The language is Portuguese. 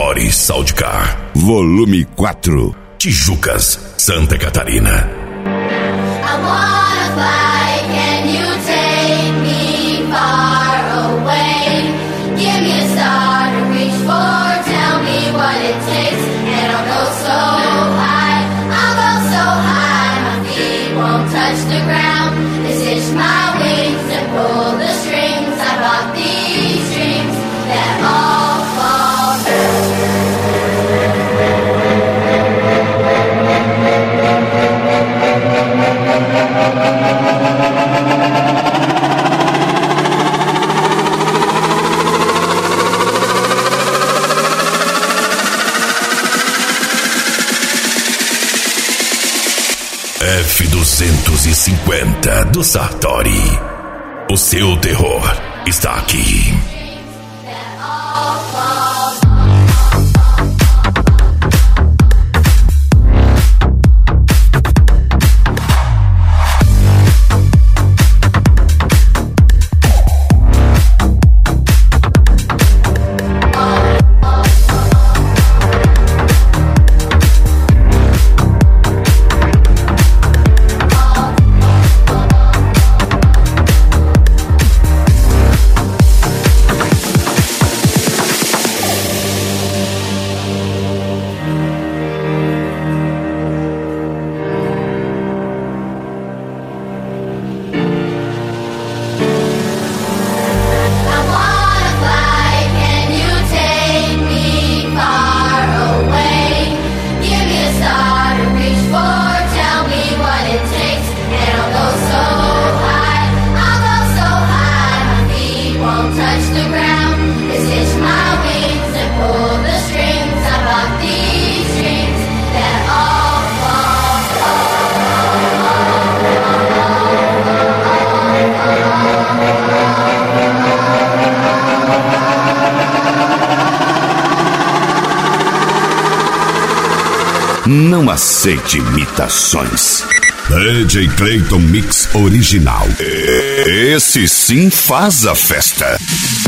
Sartori Soundcar, volume 4, Tijucas, Santa Catarina. I wanna fly, can you take me far away? Give me a star to reach for, tell me what it takes, and I'll go so high, my feet won't touch the ground. Just hitch my wings and pull the strings. I bought these dreams that all fall through. F-250 do Sartori. O seu terror está aqui. Não aceite imitações. DJ Clayton Mix original. Esse sim faz a festa.